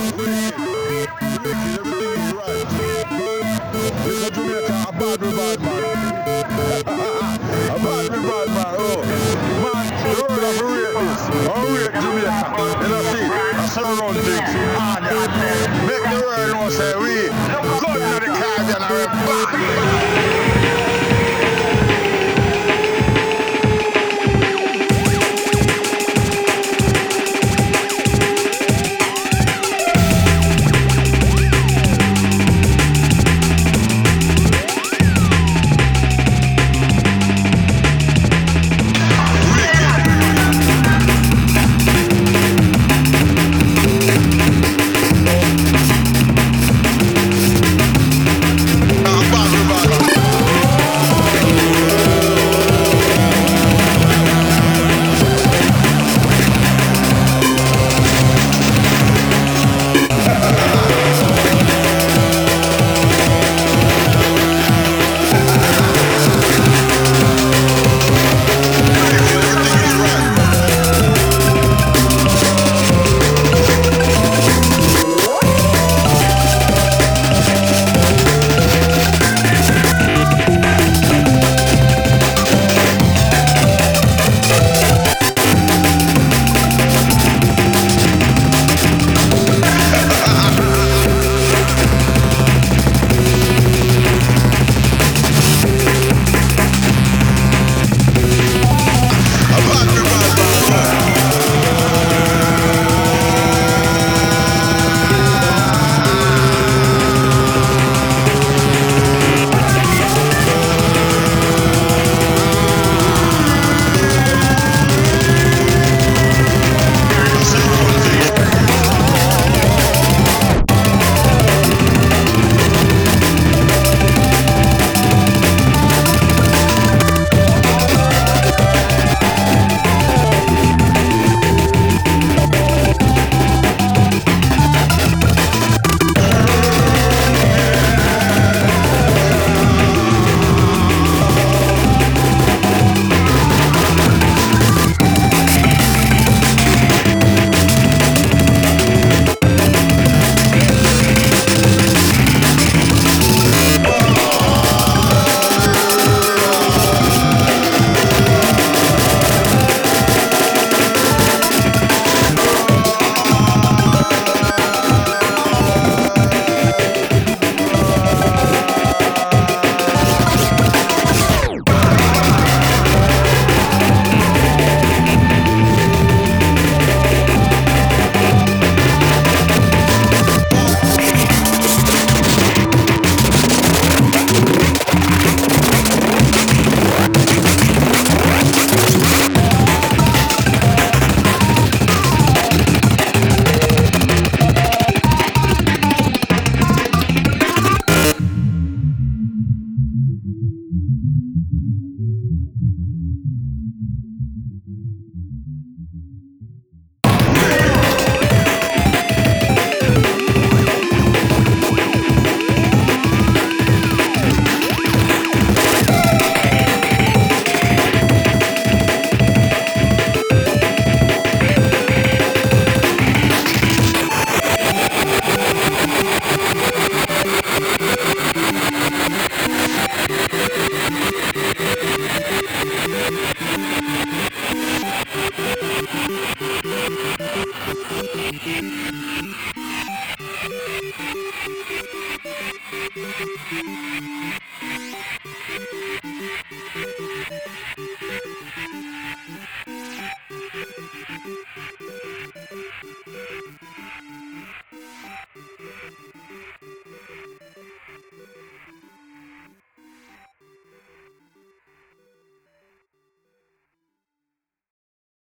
Wicked, wicked, everything is right. Little Jamaica, a bad we bad man. A bad we bad man. Oh, man, the word of a rate this. A rate Jamaica. You know see, I surround things. Ah, yeah. Make the world know say we good to the Caribbean and we're bad.